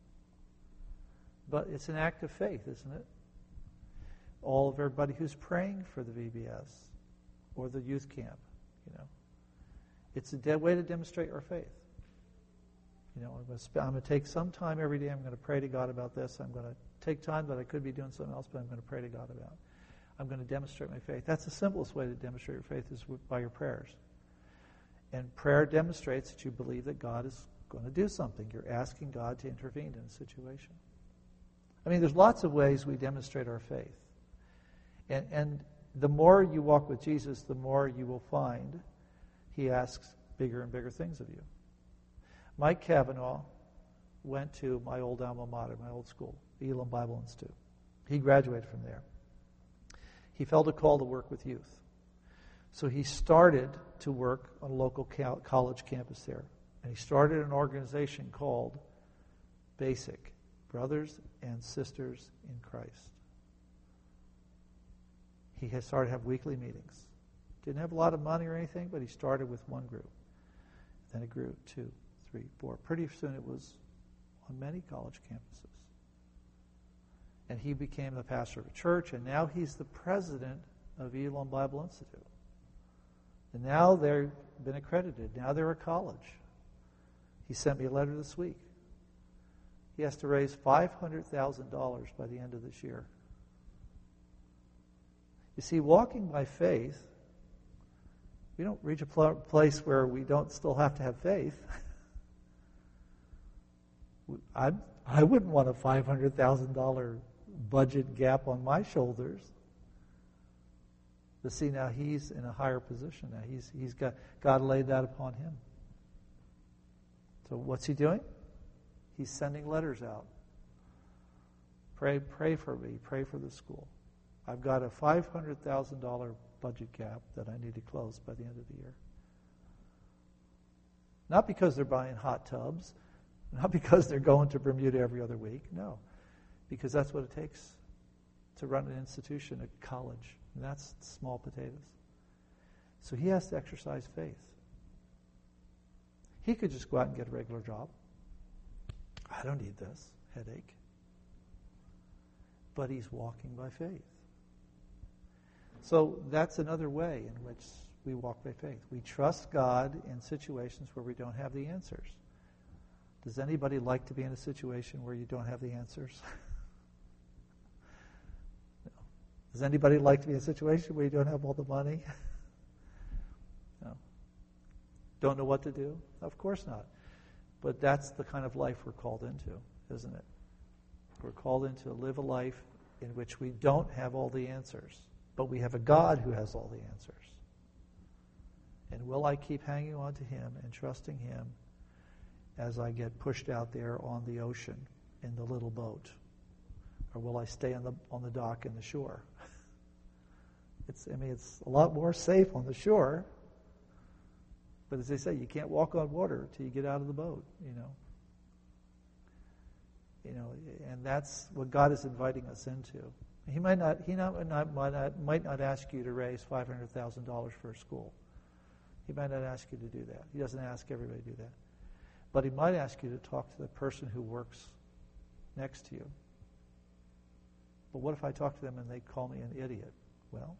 Speaker 1: But it's an act of faith, isn't it? All of everybody who's praying for the V B S or the youth camp, you know. It's a dead way to demonstrate our faith. You know, I'm going, to sp- I'm going to take some time every day. I'm going to pray to God about this. I'm going to take time that I could be doing something else, but I'm going to pray to God about it. I'm going to demonstrate my faith. That's the simplest way to demonstrate your faith is by your prayers. And prayer demonstrates that you believe that God is going to do something. You're asking God to intervene in a situation. I mean, there's lots of ways we demonstrate our faith. And, and the more you walk with Jesus, the more you will find he asks bigger and bigger things of you. Mike Kavanaugh went to my old alma mater, my old school, the Elam Bible Institute. He graduated from there. He felt a call to work with youth. So he started to work on a local college campus there. And he started an organization called BASIC, Brothers and Sisters in Christ. He had started to have weekly meetings. Didn't have a lot of money or anything, but he started with one group. Then it grew two, three, four. Pretty soon it was on many college campuses. And he became the pastor of a church, and now he's the president of Elam Bible Institute. And now they've been accredited. Now they're a college. He sent me a letter this week. He has to raise five hundred thousand dollars by the end of this year. You see, walking by faith, we don't reach a pl- place where we don't still have to have faith. I I wouldn't want a five hundred thousand dollars budget gap on my shoulders. But see, now he's in a higher position. Now he's he's got God laid that upon him. So what's he doing? He's sending letters out. Pray, pray for me. Pray for the school. I've got a five hundred thousand dollars budget gap that I need to close by the end of the year. Not because they're buying hot tubs, not because they're going to Bermuda every other week. No, because that's what it takes to run an institution, a college. And that's small potatoes. So he has to exercise faith. He could just go out and get a regular job. I don't need this headache. But he's walking by faith. So that's another way in which we walk by faith. We trust God in situations where we don't have the answers. Does anybody like to be in a situation where you don't have the answers? No. Does anybody like to be in a situation where you don't have all the money? No. Don't know what to do? Of course not. But that's the kind of life we're called into, isn't it? We're called into to live a life in which we don't have all the answers, but we have a God who has all the answers. And will I keep hanging on to him and trusting him as I get pushed out there on the ocean in the little boat? Or will I stay on the on the dock and the shore? It's I mean it's a lot more safe on the shore. But as they say, you can't walk on water till you get out of the boat, you know. You know, and that's what God is inviting us into. He might not he not, not, might not might not ask you to raise five hundred thousand dollars for a school. He might not ask you to do that. He doesn't ask everybody to do that. But he might ask you to talk to the person who works next to you. But what if I talk to them and they call me an idiot? Well,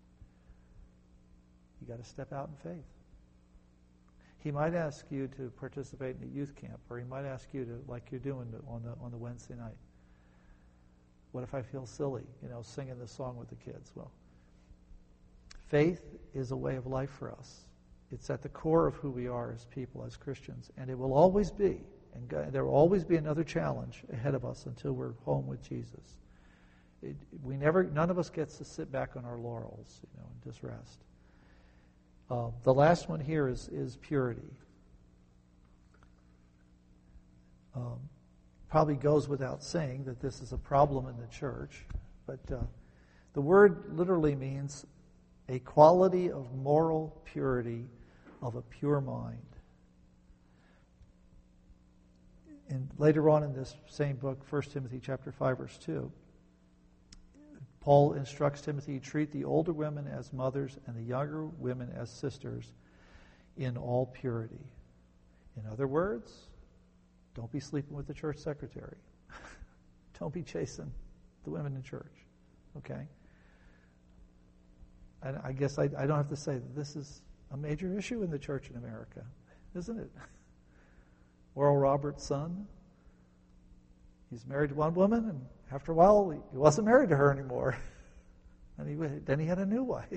Speaker 1: you got to step out in faith. He might ask you to participate in a youth camp, or he might ask you to, like you're doing on the on the Wednesday night. What if I feel silly, you know, singing the song with the kids? Well, faith is a way of life for us. It's at the core of who we are as people, as Christians, and it will always be. And God, there will always be another challenge ahead of us until we're home with Jesus. It, we never, none of us gets to sit back on our laurels, you know, and just rest. Uh, the last one here is is purity. Um, probably goes without saying that this is a problem in the church, but uh, the word literally means a quality of moral purity of a pure mind. And later on in this same book, First Timothy chapter five, verse two, Paul instructs Timothy to treat the older women as mothers and the younger women as sisters in all purity. In other words, don't be sleeping with the church secretary. Don't be chasing the women in church. Okay? And I guess I, I don't have to say that this is a major issue in the church in America, isn't it? Oral Roberts' son, he's married to one woman, and after a while, he wasn't married to her anymore. And he then he had a new wife.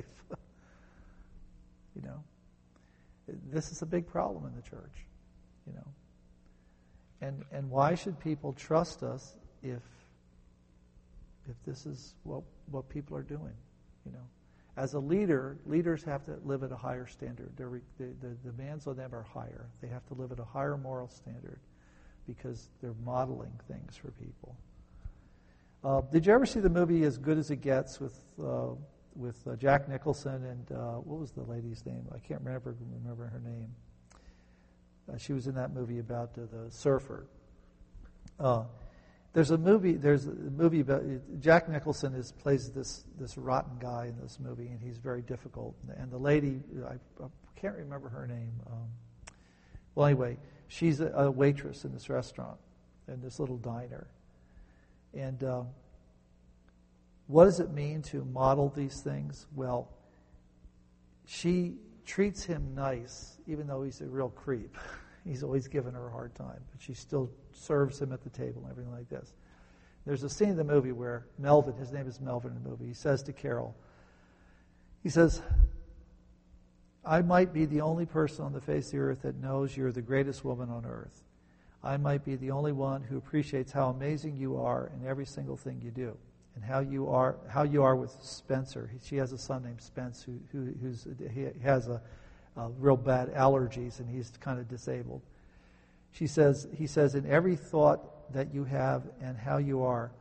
Speaker 1: You know, this is a big problem in the church. You know, and and why should people trust us if if this is what what people are doing? You know, as a leader, leaders have to live at a higher standard. Their, the, the demands on them are higher. They have to live at a higher moral standard because they're modeling things for people. Uh, did you ever see the movie As Good as It Gets with uh, with uh, Jack Nicholson and uh, what was the lady's name? I can't remember remember her name. Uh, she was in that movie about uh, the surfer. Uh, there's a movie. There's a movie about Jack Nicholson is plays this this rotten guy in this movie, and he's very difficult. And the lady, I, I can't remember her name. Um, well, anyway, she's a, a waitress in this restaurant, in this little diner. And uh, what does it mean to model these things? Well, she treats him nice, even though he's a real creep. He's always giving her a hard time, but she still serves him at the table and everything like this. There's a scene in the movie where Melvin, his name is Melvin in the movie, he says to Carol, he says, I might be the only person on the face of the earth that knows you're the greatest woman on earth. I might be the only one who appreciates how amazing you are in every single thing you do, and how you are how you are with Spencer. She has a son named Spence who, who who's he has a, a real bad allergies, and he's kind of disabled. She says he says in every thought that you have and how you are,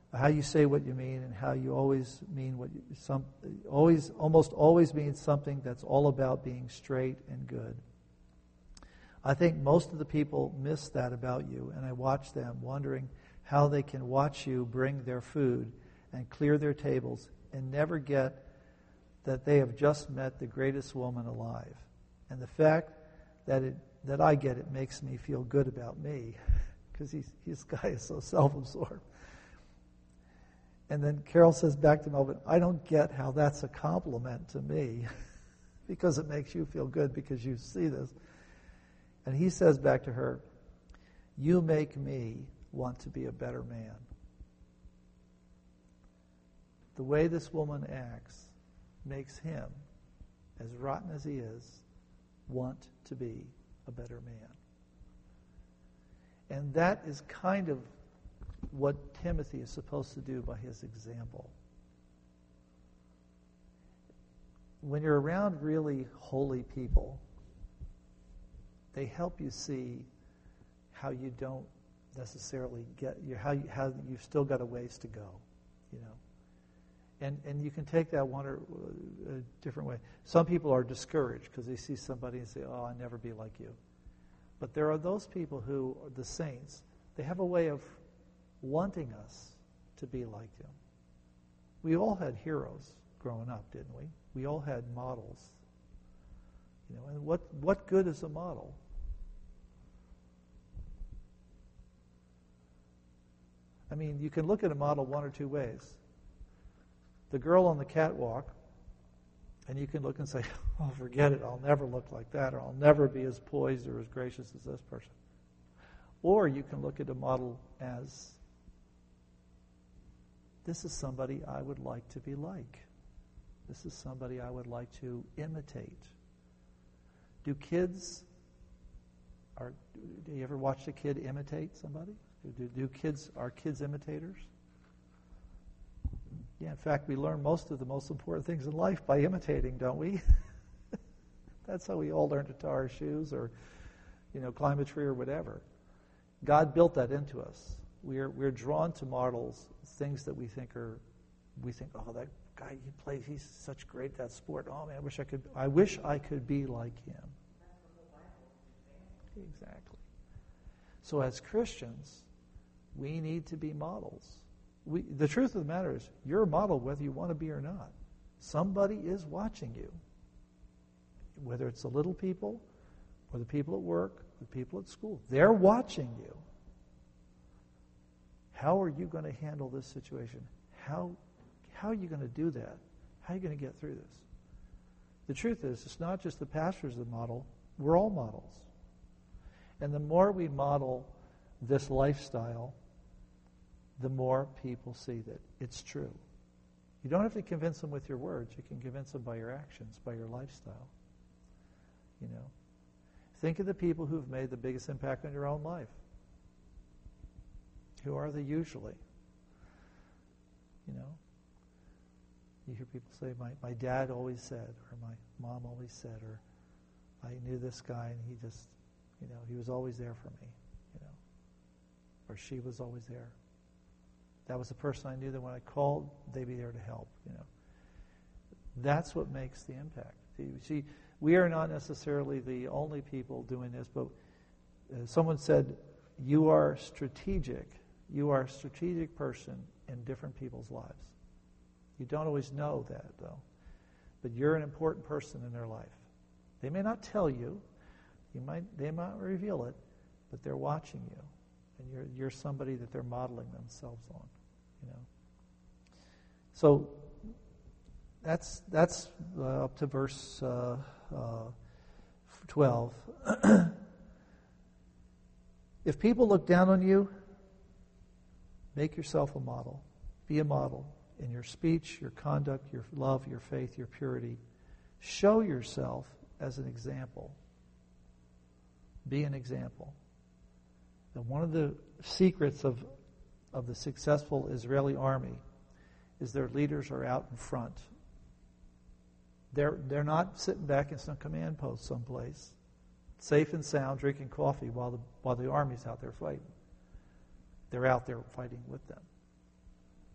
Speaker 1: how you say what you mean, and how you always mean what you, some, always, almost always means something that's all about being straight and good. I think most of the people miss that about you, and I watch them wondering how they can watch you bring their food and clear their tables and never get that they have just met the greatest woman alive. And the fact that it that I get it makes me feel good about me, because he's this guy is so self-absorbed. And then Carol says back to Melvin, I don't get how that's a compliment to me, because it makes you feel good because you see this. And he says back to her, you make me want to be a better man. The way this woman acts makes him, as rotten as he is, want to be a better man. And that is kind of what Timothy is supposed to do by his example. When you're around really holy people, they help you see how you don't necessarily get you how you how you've still got a ways to go, you know. And and you can take that one or a different way. Some people are discouraged because they see somebody and say, "Oh, I'll never be like you." But there are those people who are the saints. They have a way of wanting us to be like them. We all had heroes growing up, didn't we? We all had models. You know, and what what good is a model? I mean, you can look at a model one or two ways. The girl on the catwalk, and you can look and say, oh, forget it, I'll never look like that, or I'll never be as poised or as gracious as this person. Or you can look at a model as, this is somebody I would like to be like. This is somebody I would like to imitate. Do kids, are, do you ever watch a kid imitate somebody? Do, do kids, are kids imitators? Yeah, in fact, we learn most of the most important things in life by imitating, don't we? That's how we all learn to tie our shoes or, you know, climb a tree or whatever. God built that into us. We're we're drawn to models, things that we think are, we think, oh, that guy he plays, he's such great that sport. Oh man, I wish I could. I wish I could be like him. Exactly. So as Christians, we need to be models. We, the truth of the matter is, you're a model whether you want to be or not. Somebody is watching you. Whether it's the little people, or the people at work, the people at school. They're watching you. How are you going to handle this situation? How, how are you going to do that? How are you going to get through this? The truth is, it's not just the pastors that model. We're all models. And the more we model this lifestyle, the more people see that it's true. You don't have to convince them with your words. You can convince them by your actions, by your lifestyle. You know, think of the people who've made the biggest impact on your own life. Who are they usually? You know, you hear people say, my, my dad always said, or my mom always said, or I knew this guy and he just, you know, he was always there for me, you know, or she was always there. That was the person I knew that when I called, they'd be there to help, you know. That's what makes the impact. You see, we are not necessarily the only people doing this, but uh, someone said, you are strategic. You are a strategic person in different people's lives. You don't always know that, though. But you're an important person in their life. They may not tell you. You might, they might reveal it, but they're watching you. And you're, you're somebody that they're modeling themselves on, you know. So that's that's uh, up to verse uh, uh, twelve. If people look down on you, make yourself a model. Be a model in your speech, your conduct, your love, your faith, your purity. Show yourself as an example. Be an example. And one of the secrets of, of the successful Israeli army is their leaders are out in front. They're, they're not sitting back in some command post someplace, safe and sound, drinking coffee while the, while the army's out there fighting. They're out there fighting with them.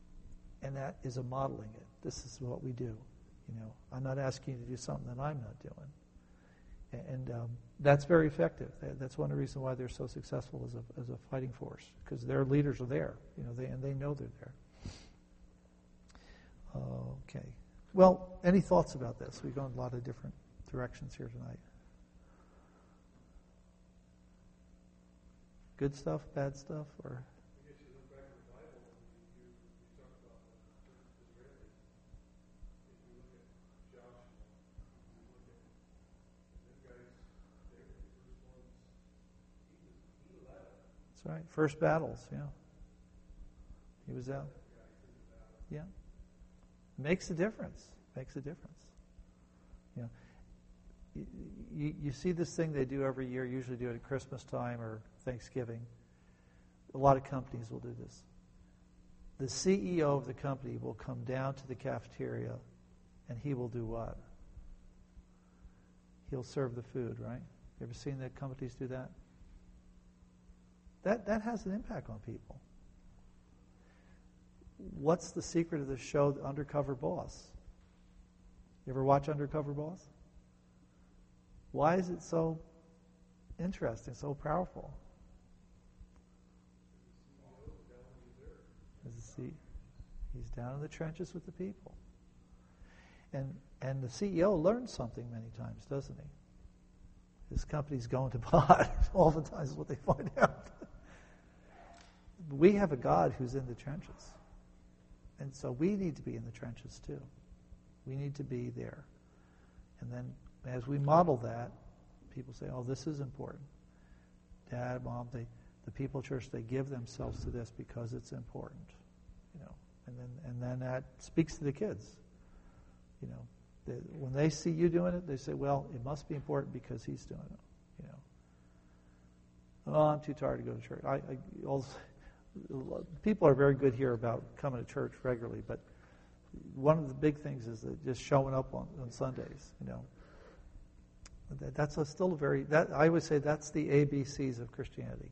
Speaker 1: And that is a modeling it. This is what we do. You know, I'm not asking you to do something that I'm not doing. And um, that's very effective. That's one of the reasons why they're so successful as a as a fighting force, because their leaders are there, you know, they and they know they're there. Okay. Well, any thoughts about this? We've gone a lot of different directions here tonight. Good stuff, bad stuff, or?
Speaker 2: I guess you look back at the Bible and you, you, you talk about the Israelis. If you look at Joshua, you look at them guys, they were the first ones. He was he led.
Speaker 1: That's right. First battles, yeah. He was out. Yeah. Makes a difference. Makes a difference. You know, you, you, you see this thing they do every year, usually do it at Christmas time or Thanksgiving. A lot of companies will do this. The C E O of the company will come down to the cafeteria and he will do what? He'll serve the food, right? You ever seen that companies do that? That that has an impact on people. What's the secret of the show, The Undercover Boss? You ever watch Undercover Boss? Why is it so interesting, so powerful? He, he's down in the trenches with the people. And and the C E O learns something many times, doesn't he? His company's going to pot all the time is what they find out. We have a God who's in the trenches. And so we need to be in the trenches too. We need to be there. And then as we model that, people say, oh, this is important. Dad, Mom, they, the people at church, they give themselves to this because it's important. You know, and then and then that speaks to the kids. You know, they, when they see you doing it, they say, well, it must be important because he's doing it. You know, oh, I'm too tired to go to church. I, I also, people are very good here about coming to church regularly, but one of the big things is that just showing up on, on Sundays. You know, that, that's a still a very that I would say that's the A B Cs of Christianity.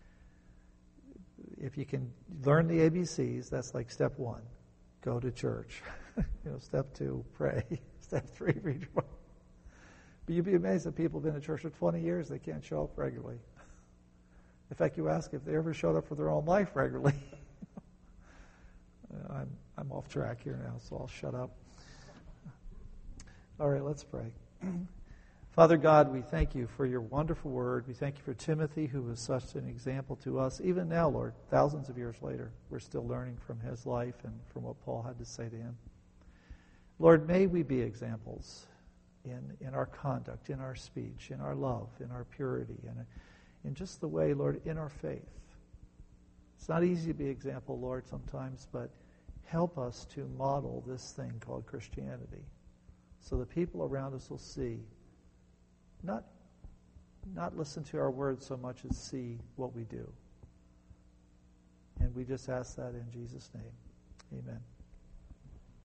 Speaker 1: If you can learn the A B Cs, that's like step one, go to church. You know, step two, pray. Step three, read your Bible. But you'd be amazed that people have been in church for twenty years, they can't show up regularly. In fact, you ask if they ever showed up for their own life regularly. I'm I'm off track here now, so I'll shut up. All right, let's pray. Father God, we thank you for your wonderful word. We thank you for Timothy, who was such an example to us. Even now, Lord, thousands of years later, we're still learning from his life and from what Paul had to say to him. Lord, may we be examples in, in our conduct, in our speech, in our love, in our purity, and in just the way, Lord, in our faith. It's not easy to be example, Lord, sometimes, but help us to model this thing called Christianity so the people around us will see, not, not listen to our words so much as see what we do. And we just ask that in Jesus' name. Amen.